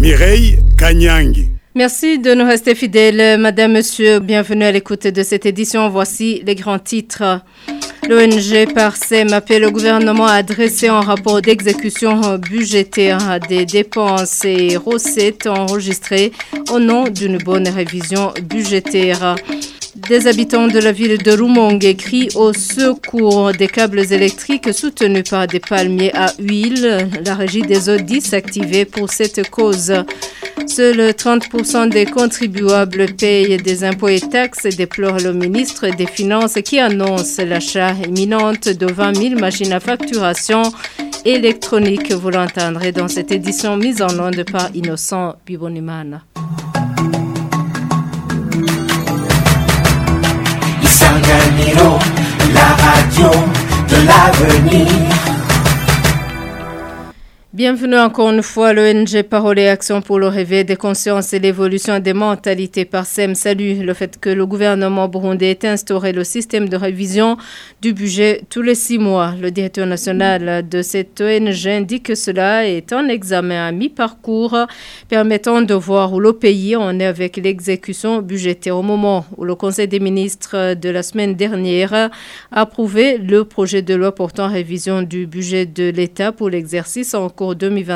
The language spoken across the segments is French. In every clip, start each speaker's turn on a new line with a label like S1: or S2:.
S1: Mireille Kanyangi.
S2: Merci de nous rester fidèles. Madame, Monsieur, bienvenue à l'écoute de cette édition. Voici les grands titres. L'ONG Parsem appelle le gouvernement à dresser un rapport d'exécution budgétaire des dépenses et recettes enregistrées au nom d'une bonne révision budgétaire. Des habitants de la ville de Rumongue crient au secours des câbles électriques soutenus par des palmiers à huile. La régie des eaux activée pour cette cause. Seuls 30% des contribuables payent des impôts et taxes, déplore le ministre des Finances qui annonce l'achat imminent de 20 000 machines à facturation électronique. Vous l'entendrez dans cette édition mise en onde par Innocent Bibonimana.
S3: La radio de l'avenir.
S2: Bienvenue encore une fois à l'ONG Parole et Action pour le réveil des consciences et l'évolution des mentalités. Parsem salue le fait que le gouvernement burundais ait instauré le système de révision du budget tous les 6 mois. Le directeur national de cette ONG indique que cela est un examen à mi-parcours permettant de voir où le pays en est avec l'exécution budgétaire. Au moment où le Conseil des ministres de la semaine dernière a approuvé le projet de loi portant révision du budget de l'État pour l'exercice en cours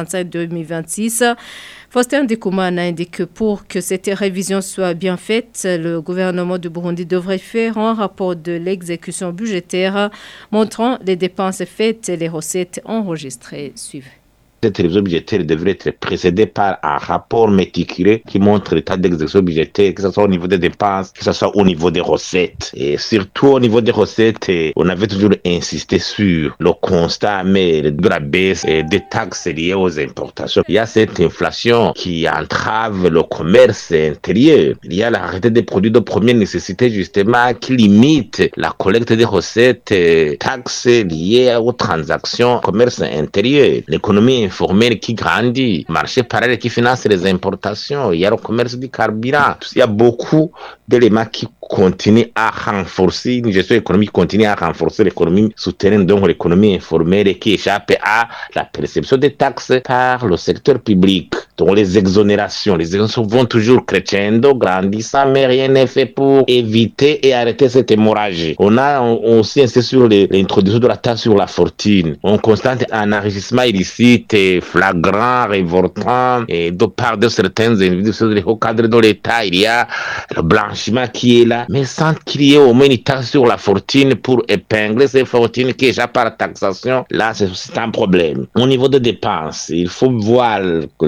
S2: 2025-2026. Faustin Ndikoumana indique que pour que cette révision soit bien faite, le gouvernement du Burundi devrait faire un rapport de l'exécution budgétaire montrant les dépenses faites et les recettes enregistrées. Suivez.
S4: Cette révision budgétaire devrait être précédée par un rapport méticuleux qui montre l'état d'exécution budgétaire, que ce soit au niveau des dépenses, que ce soit au niveau des recettes. Et surtout au niveau des recettes, on avait toujours insisté sur le constat de la baisse des taxes liées aux importations. Il y a cette inflation qui entrave le commerce intérieur. Il y a l'arrêté des produits de première nécessité justement qui limite la collecte des recettes taxes liées aux transactions commerce intérieur. L'économie informel qui grandit, marché parallèle qui finance les importations, il y a le commerce du carburant. Il y a beaucoup d'éléments qui continuent à renforcer une gestion économique, continue à renforcer l'économie souterraine, donc l'économie informelle et qui échappe à la perception des taxes par le secteur public. Donc les exonérations vont toujours crescendo, grandissant, mais rien n'est fait pour éviter et arrêter cette hémorragie. On a aussi insisté sur l'introduction de la taxe sur la fortune. On constate un enrichissement illicite flagrant, révoltant, et de part de certains individus au cadre de l'État, il y a le blanchiment qui est là, mais sans qu'il y ait au moins une taxe sur la fortune pour épingler ces fortunes qui échappent à la taxation, là c'est un problème. Au niveau des dépenses, il faut voir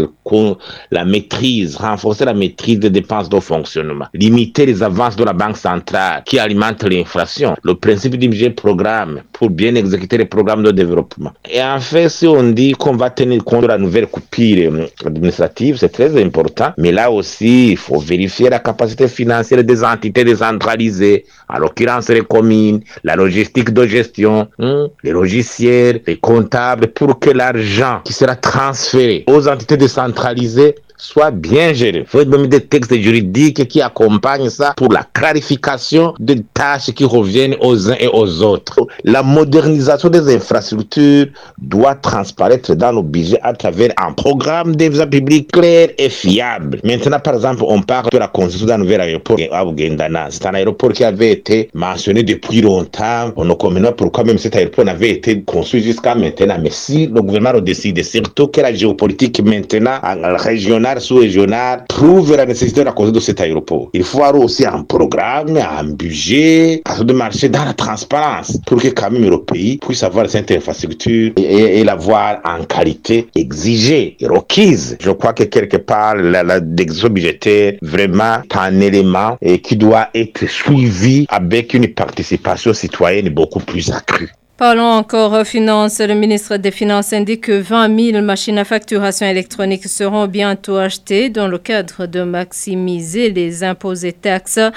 S4: la maîtrise, renforcer la maîtrise des dépenses de fonctionnement, limiter les avances de la Banque centrale qui alimentent l'inflation, le principe du budget programme pour bien exécuter les programmes de développement. Et en fait, si on dit qu'on va tenir compte de la nouvelle coupure administrative, c'est très important, mais là aussi, il faut vérifier la capacité financière des entités décentralisées, en l'occurrence les communes, la logistique de gestion, les logiciels, les comptables, pour que l'argent qui sera transféré aux entités décentralisées soit bien géré. Il faut même des textes juridiques qui accompagnent ça pour la clarification des tâches qui reviennent aux uns et aux autres. La modernisation des infrastructures doit transparaître dans le budget à travers un programme de développement public clair et fiable. Maintenant, par exemple, on parle de la construction d'un nouvel aéroport à Bugendana. C'est un aéroport qui avait été mentionné depuis longtemps. On ne comprend pas pourquoi même cet aéroport n'avait été construit jusqu'à maintenant. Mais si le gouvernement le décide, surtout que la géopolitique maintenant régionale sous-régional prouve la nécessité de la construction de cet aéroport. Il faut avoir aussi un programme, un budget, de marcher dans la transparence pour que quand même le pays puisse avoir cette infrastructure et l'avoir en qualité exigée et requise. Je crois que quelque part, l'exécution budgétaire vraiment un élément qui doit être suivi avec une participation citoyenne beaucoup plus accrue.
S2: Parlons encore finances. Le ministre des Finances indique que 20 000 machines à facturation électronique seront bientôt achetées dans le cadre de maximiser les impôts et taxes.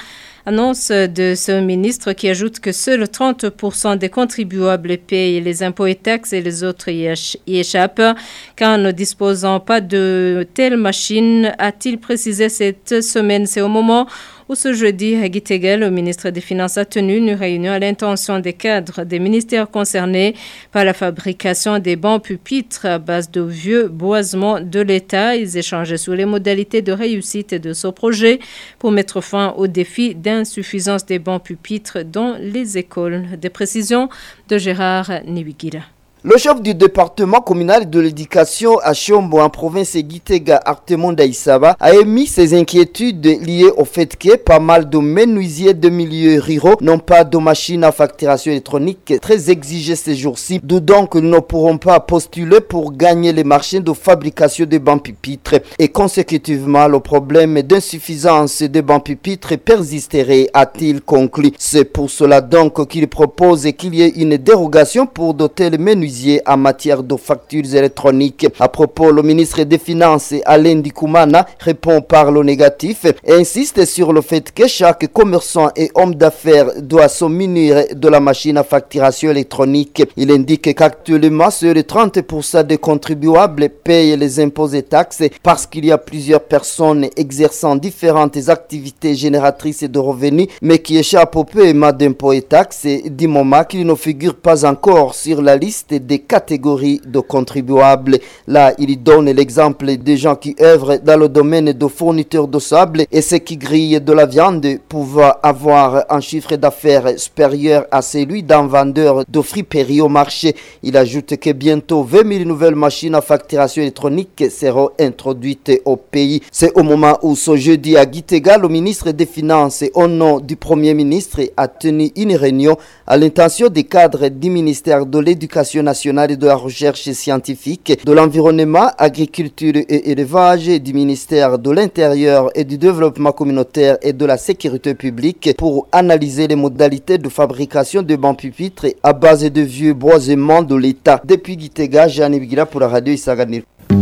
S2: Annonce de ce ministre qui ajoute que seuls 30% des contribuables payent les impôts et taxes et les autres y échappent, car ne disposant pas de telles machines, a-t-il précisé cette semaine. C'est au moment où ce jeudi, à Gitega, le ministre des Finances a tenu une réunion à l'intention des cadres des ministères concernés par la fabrication des bancs pupitres à base de vieux boisements de l'État. Ils échangeaient sur les modalités de réussite de ce projet pour mettre fin au défi d'insuffisance des bancs pupitres dans les écoles. Des précisions de Gérard Niwigira.
S5: Le chef du département communal de l'éducation à Chombo en province Gitega, Artemon Daïsaba, a émis ses inquiétudes liées au fait que pas mal de menuisiers de milieux ruraux n'ont pas de machines à facturation électronique très exigées ces jours-ci, d'où donc nous ne pourrons pas postuler pour gagner les marchés de fabrication de bancs pupitres. Et consécutivement, le problème d'insuffisance des bancs pupitres persisterait, a-t-il conclu. C'est pour cela donc qu'il propose qu'il y ait une dérogation pour doter les menuisiers en matière de factures électroniques. À propos, le ministre des Finances, Alain Dikoumana, répond par le négatif et insiste sur le fait que chaque commerçant et homme d'affaires doit se munir de la machine à facturation électronique. Il indique qu'actuellement, seuls 30% des contribuables payent les impôts et taxes parce qu'il y a plusieurs personnes exerçant différentes activités génératrices de revenus, mais qui échappent au paiement d'impôts et taxes du moment qu'ils ne figurent pas encore sur la liste des catégories de contribuables. Là, il donne l'exemple des gens qui œuvrent dans le domaine de fournitures de sable et ceux qui grillent de la viande pouvant avoir un chiffre d'affaires supérieur à celui d'un vendeur de friperie au marché. Il ajoute que bientôt 20 000 nouvelles machines à facturation électronique seront introduites au pays. C'est au moment où ce jeudi à Gitega, le ministre des Finances, au nom du Premier ministre, a tenu une réunion à l'intention des cadres du ministère de l'Éducation nationale et de la recherche scientifique, de l'environnement, agriculture et élevage, du ministère de l'Intérieur et du développement communautaire et de la sécurité publique pour analyser les modalités de fabrication de bancs pupitres à base de vieux boisements de l'État. Depuis Gitega, Jeanne Bigila pour la radio Isanganiro.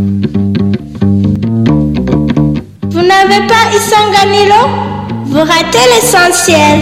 S6: Vous n'avez pas Isanganiro? Vous ratez l'essentiel.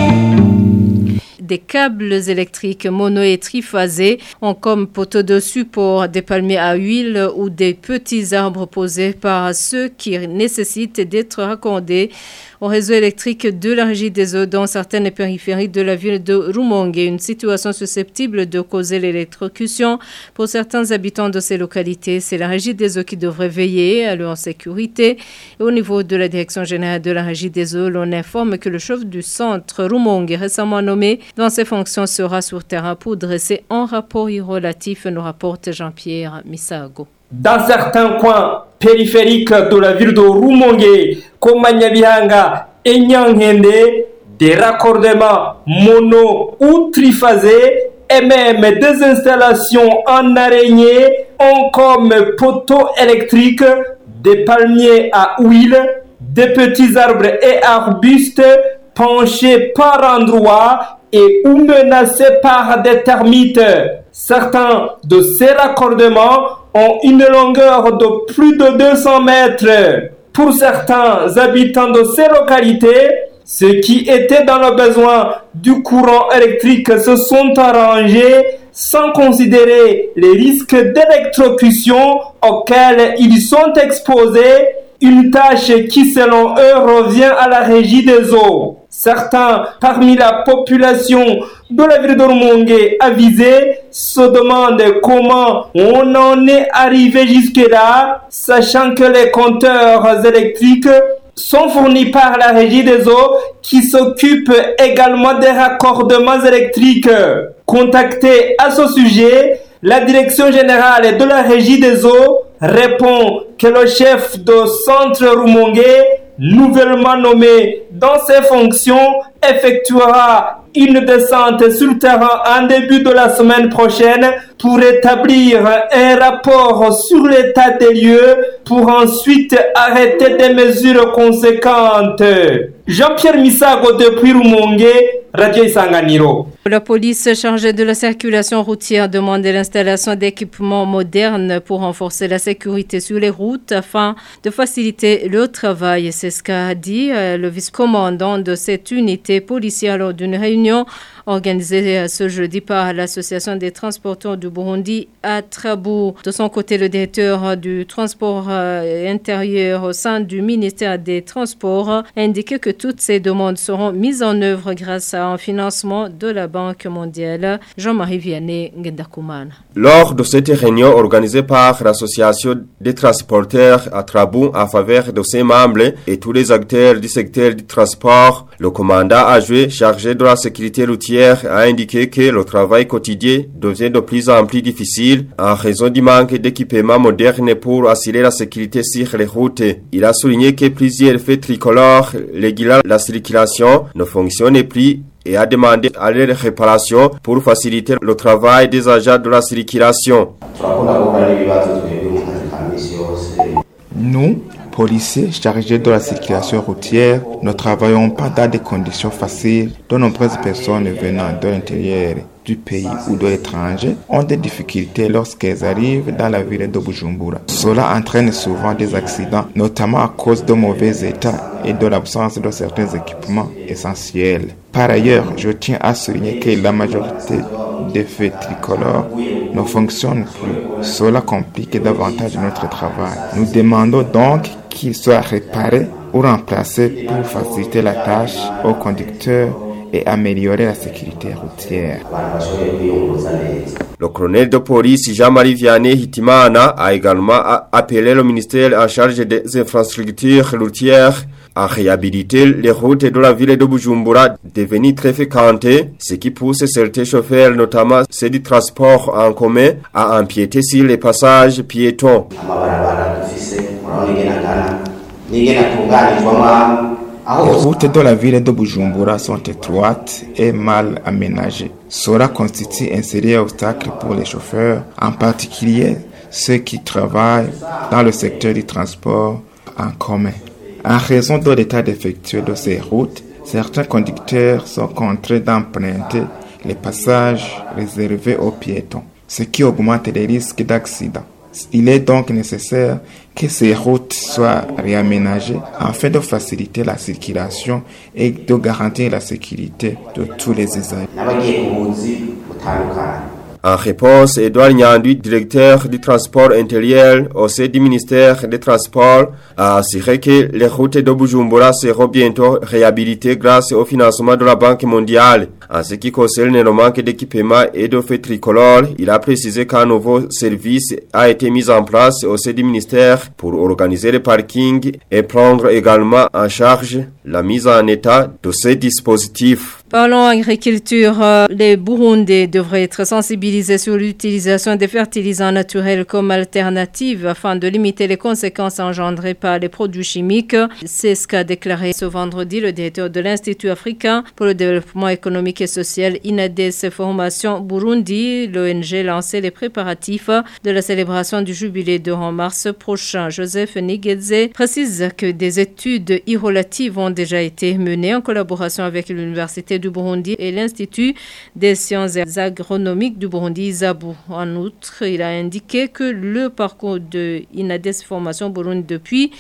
S2: Des câbles électriques mono et triphasés ont comme poteau de support des palmiers à huile ou des petits arbres posés par ceux qui nécessitent d'être raccordés au réseau électrique de la Régie des eaux dans certaines périphéries de la ville de Rumongue. Une situation susceptible de causer l'électrocution pour certains habitants de ces localités. C'est la Régie des eaux qui devrait veiller à leur sécurité. Et au niveau de la direction générale de la Régie des eaux, l'on informe que le chef du centre Rumongue, récemment nommé dans ses fonctions, sera sur terrain pour dresser un rapport relatif, nous rapporte Jean-Pierre Misago.
S7: Dans certains coins périphériques de la ville de Rumongue, comme Nyabihanga et Nyanghende, des raccordements mono ou triphasés et même des installations en araignée ont comme poteaux électriques des palmiers à huile, des petits arbres et arbustes penchés par endroits et ou menacés par des termites. Certains de ces raccordements ont une longueur de plus de 200 mètres. Pour certains habitants de ces localités, ceux qui étaient dans le besoin du courant électrique se sont arrangés sans considérer les risques d'électrocution auxquels ils sont exposés, une tâche qui selon eux revient à la Régie des eaux. Certains parmi la population de la ville de Rumongue avisée se demandent comment on en est arrivé jusque-là, sachant que les compteurs électriques sont fournis par la Régie des eaux qui s'occupe également des raccordements électriques. Contacté à ce sujet, la direction générale de la Régie des eaux répond que le chef de centre Rumongue, nouvellement nommé dans ses fonctions, effectuera une descente sur le terrain en début de la semaine prochaine pour établir un rapport sur l'état des lieux pour ensuite arrêter des mesures conséquentes. Jean-Pierre Misago depuis Rumongue, Radio Isanganiro.
S2: La police chargée de la circulation routière demande l'installation d'équipements modernes pour renforcer la sécurité sur les routes afin de faciliter le travail. C'est ce qu'a dit le vice-commandant de cette unité policière lors d'une réunion organisée ce jeudi par l'Association des transporteurs du Burundi à Trabou. De son côté, le directeur du transport intérieur au sein du ministère des Transports a indiqué que toutes ces demandes seront mises en œuvre grâce à un financement de la Banque mondiale. Jean-Marie Vianney Ngendakumana.
S8: Lors de cette réunion organisée par l'Association des transporteurs à Trabou en faveur de ses membres et tous les acteurs du secteur du transport, le commandant adjoint chargé de la sécurité routière a indiqué que le travail quotidien devient de plus en plus difficile en raison du manque d'équipements modernes pour assurer la sécurité sur les routes. Il a souligné que plusieurs faits tricolores régulant la circulation ne fonctionnent plus et a demandé à leur réparation pour faciliter le travail des agents de la circulation.
S9: Nous, policiers chargés de la circulation routière, ne travaillons pas dans des conditions faciles. De nombreuses personnes venant de l'intérieur du pays ou de l'étranger ont des difficultés lorsqu'elles arrivent dans la ville de Bujumbura. Cela entraîne souvent des accidents, notamment à cause de mauvais état et de l'absence de certains équipements essentiels. Par ailleurs, je tiens à souligner que la majorité des feux tricolores ne fonctionnent plus. Cela complique davantage notre travail. Nous demandons donc qu'ils soient réparés ou remplacés pour faciliter la tâche aux conducteurs et améliorer la sécurité routière.
S8: Le colonel de police Jean-Marie Vianney Hitimana a également appelé le ministère en charge des infrastructures routières à réhabiliter les routes de la ville de Bujumbura devenues très fréquentées, ce qui pousse certains chauffeurs, notamment ceux du transport en commun, à empiéter sur les passages piétons.
S9: Les routes de la ville de Bujumbura sont étroites et mal aménagées. Cela constitue un sérieux obstacle pour les chauffeurs, en particulier ceux qui travaillent dans le secteur du transport en commun. En raison de l'état défectueux de ces routes, certains conducteurs sont contraints d'emprunter les passages réservés aux piétons, ce qui augmente les risques d'accident. Il est donc nécessaire que ces routes soient réaménagées afin de faciliter la circulation et de garantir la sécurité de tous les usagers.
S8: En réponse, Edouard Nyandu, directeur du transport intérieur au sein du ministère des Transports, a assuré que les routes de Bujumbura seront bientôt réhabilitées grâce au financement de la Banque mondiale. En ce qui concerne le manque d'équipements et de feux tricolores, il a précisé qu'un nouveau service a été mis en place au sein du ministère pour organiser les parkings et prendre également en charge la mise en état de ces dispositifs.
S2: Parlons agriculture, les Burundais devraient être sensibilisés sur l'utilisation des fertilisants naturels comme alternative afin de limiter les conséquences engendrées par les produits chimiques. C'est ce qu'a déclaré ce vendredi le directeur de l'Institut africain pour le développement économique et social INADES Formation Burundi. L'ONG lançait les préparatifs de la célébration du jubilé de mars prochain. Joseph Nigedze précise que des études irrelatives ont déjà été menées en collaboration avec l'Université du Burundi et l'Institut des sciences agronomiques du Burundi, ISABU. En outre, il a indiqué que le parcours de INADES Formation Burundi depuis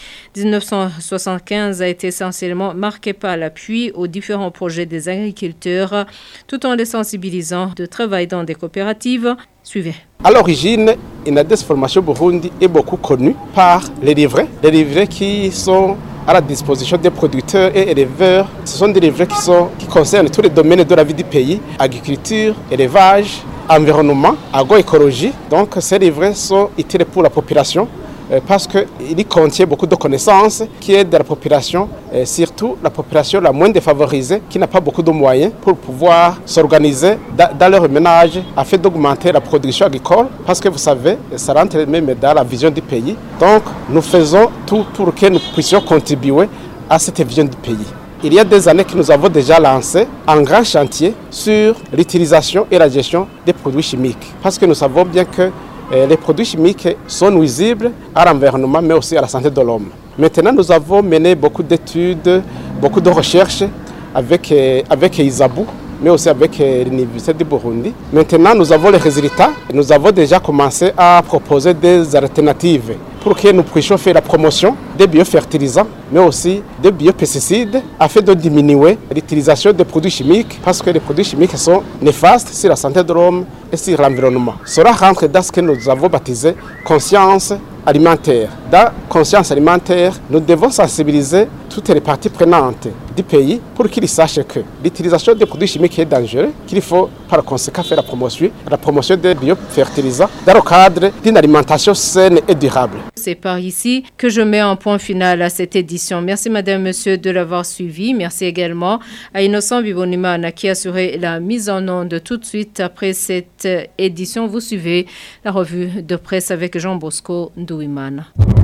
S2: 1975 a été essentiellement marqué par l'appui aux différents projets des agriculteurs, tout en les sensibilisant de travailler dans des coopératives. Suivez.
S10: À l'origine, INADES Formation Burundi est beaucoup connu par les livrets qui sont à la disposition des producteurs et éleveurs. Ce sont des livrets qui concernent tous les domaines de la vie du pays, agriculture, élevage, environnement, agroécologie. Donc ces livrets sont utiles pour la population parce qu'il contient beaucoup de connaissances qui aident la population, surtout la population la moins défavorisée, qui n'a pas beaucoup de moyens pour pouvoir s'organiser dans leur ménage afin d'augmenter la production agricole. Parce que vous savez, ça rentre même dans la vision du pays. Donc nous faisons tout pour que nous puissions contribuer à cette vision du pays. Il y a des années que nous avons déjà lancé un grand chantier sur l'utilisation et la gestion des produits chimiques. Parce que nous savons bien que les produits chimiques sont nuisibles à l'environnement, mais aussi à la santé de l'homme. Maintenant, nous avons mené beaucoup d'études, beaucoup de recherches avec ISABU mais aussi avec l'Université du Burundi. Maintenant, nous avons les résultats. Nous avons déjà commencé à proposer des alternatives pour que nous puissions faire la promotion des biofertilisants, mais aussi des biopesticides, afin de diminuer l'utilisation des produits chimiques, parce que les produits chimiques sont néfastes sur la santé de l'homme et sur l'environnement. Cela rentre dans ce que nous avons baptisé conscience alimentaire. Dans conscience alimentaire, nous devons sensibiliser toutes les parties prenantes du pays pour qu'ils sachent que l'utilisation des produits chimiques est dangereuse, qu'il faut par conséquent faire la promotion des biofertilisants dans le cadre d'une alimentation saine et durable.
S2: C'est par ici que je mets un point final à cette édition. Merci madame, monsieur de l'avoir suivi. Merci également à Innocent Bibonimana qui a assuré la mise en onde. Tout de suite après cette édition, vous suivez la revue de presse avec Jean Bosco Ndouimana.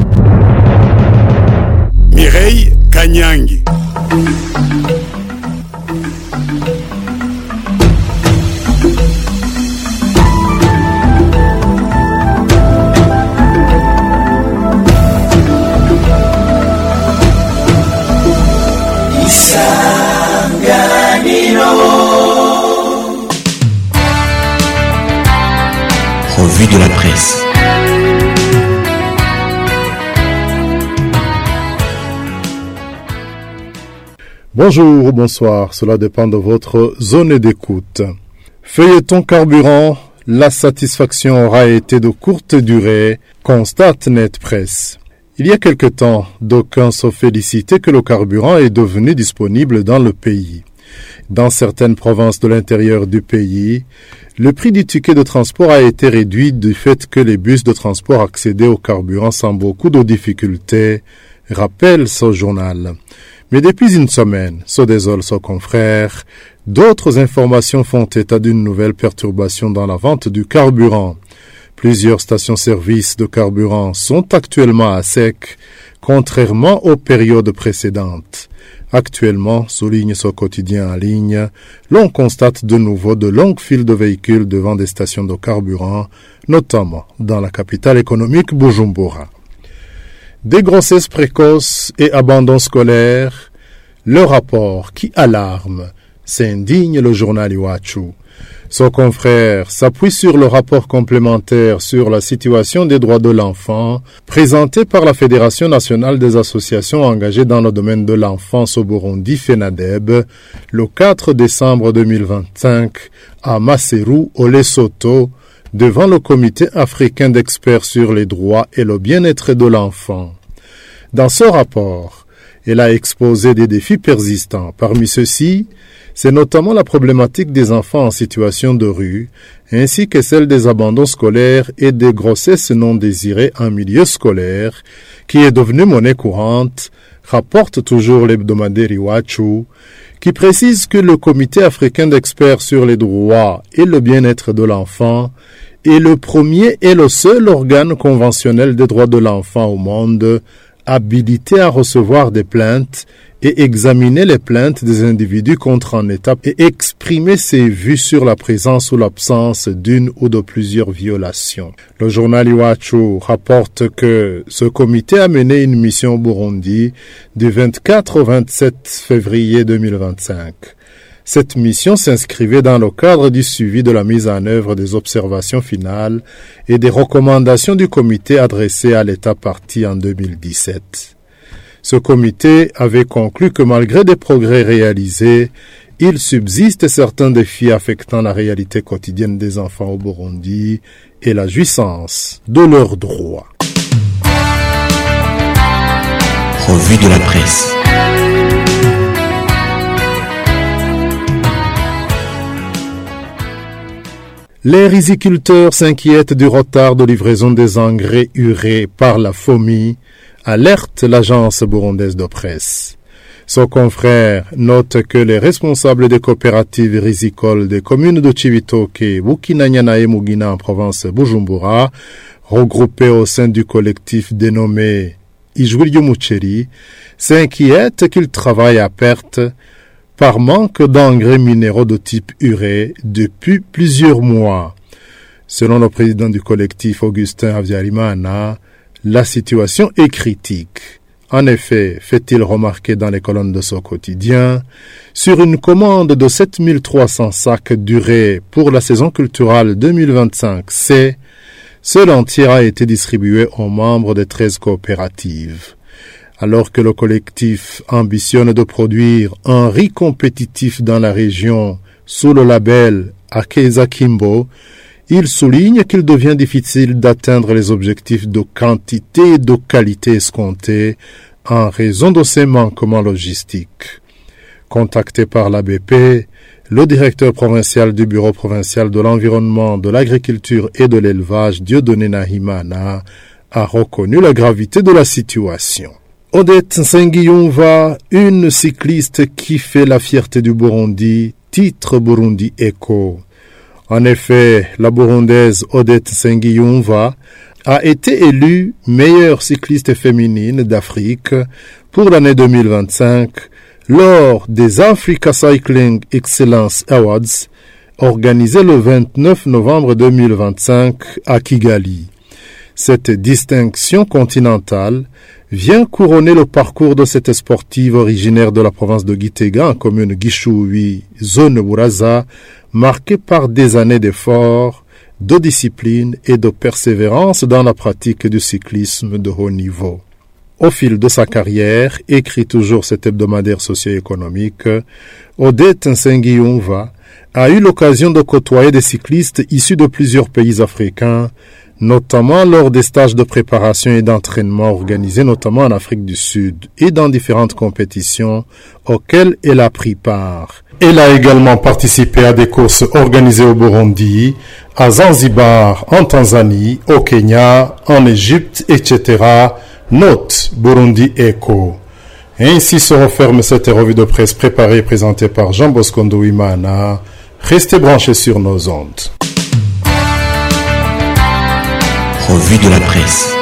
S1: Mireille Kanyangi.
S3: Revue de la presse.
S11: Bonjour ou bonsoir, cela dépend de votre zone d'écoute. Feuilleton carburant, la satisfaction aura été de courte durée, constate Net Presse. Il y a quelque temps, d'aucuns se félicitaient que le carburant est devenu disponible dans le pays. Dans certaines provinces de l'intérieur du pays, le prix du ticket de transport a été réduit du fait que les bus de transport accédaient au carburant sans beaucoup de difficultés, rappelle ce journal. Mais depuis une semaine, se désole son confrère, d'autres informations font état d'une nouvelle perturbation dans la vente du carburant. Plusieurs stations-service de carburant sont actuellement à sec, contrairement aux périodes précédentes. Actuellement, souligne ce quotidien en ligne, l'on constate de nouveau de longues files de véhicules devant des stations de carburant, notamment dans la capitale économique Bujumbura. Des grossesses précoces et abandon scolaire, le rapport qui alarme, s'indigne le journal Iwachu. Son confrère s'appuie sur le rapport complémentaire sur la situation des droits de l'enfant présenté par la Fédération nationale des associations engagées dans le domaine de l'enfance au Burundi, FENADEB, le 4 décembre 2025 à Maseru, au Lesotho, devant le Comité africain d'experts sur les droits et le bien-être de l'enfant. Dans ce rapport, elle a exposé des défis persistants. Parmi ceux-ci, c'est notamment la problématique des enfants en situation de rue, ainsi que celle des abandons scolaires et des grossesses non désirées en milieu scolaire, qui est devenue monnaie courante, rapporte toujours l'hebdomadaire Iwachu, qui précise que le Comité africain d'experts sur les droits et le bien-être de l'enfant est le premier et le seul organe conventionnel des droits de l'enfant au monde, habilité à recevoir des plaintes et examiner les plaintes des individus contre un État et exprimer ses vues sur la présence ou l'absence d'une ou de plusieurs violations. Le journal Iwachu rapporte que ce comité a mené une mission au Burundi du 24 au 27 février 2025. Cette mission s'inscrivait dans le cadre du suivi de la mise en œuvre des observations finales et des recommandations du comité adressées à l'État partie en 2017. Ce comité avait conclu que malgré des progrès réalisés, il subsiste certains défis affectant la réalité quotidienne des enfants au Burundi et la jouissance de leurs droits.
S3: Revue de la presse.
S11: Les riziculteurs s'inquiètent du retard de livraison des engrais urée par la FOMI, alerte l'agence burundaise de presse. Son confrère note que les responsables des coopératives rizicoles des communes de Chibitoke, Bukinanyana et Mugina en province Bujumbura, regroupés au sein du collectif dénommé Ijwilyo Mucheri, s'inquiètent qu'ils travaillent à perte par manque d'engrais minéraux de type urée depuis plusieurs mois. Selon le président du collectif Augustin Havyarimana, la situation est critique. En effet, fait-il remarquer dans les colonnes de son quotidien, sur une commande de 7300 sacs d'urée pour la saison culturelle 2025C, seul un tiers a été distribué aux membres des 13 coopératives. Alors que le collectif ambitionne de produire un riz compétitif dans la région sous le label Akeza Kimbo, il souligne qu'il devient difficile d'atteindre les objectifs de quantité et de qualité escomptés en raison de ces manquements logistiques. Contacté par l'ABP, le directeur provincial du Bureau provincial de l'environnement, de l'agriculture et de l'élevage, Dieudonné Nahimana, a reconnu la gravité de la situation. Odette Nsengiyumva, une cycliste qui fait la fierté du Burundi, titre Burundi Echo. En effet, la Burundaise Odette Nsengiyumva a été élue meilleure cycliste féminine d'Afrique pour l'année 2025 lors des Africa Cycling Excellence Awards organisés le 29 novembre 2025 à Kigali. Cette distinction continentale vient couronner le parcours de cette sportive originaire de la province de Gitega en commune Gishubi, zone Buraza, marquée par des années d'efforts, de discipline et de persévérance dans la pratique du cyclisme de haut niveau. Au fil de sa carrière, écrit toujours cet hebdomadaire socio-économique, Odette Nsengiyumva a eu l'occasion de côtoyer des cyclistes issus de plusieurs pays africains, notamment lors des stages de préparation et d'entraînement organisés notamment en Afrique du Sud et dans différentes compétitions auxquelles elle a pris part. Elle a également participé à des courses organisées au Burundi, à Zanzibar, en Tanzanie, au Kenya, en Égypte, etc. Note Burundi Echo. Ainsi se referme cette revue de presse préparée et présentée par Jean Bosco Ndouimana. Restez branchés sur nos ondes.
S3: Revue de la presse.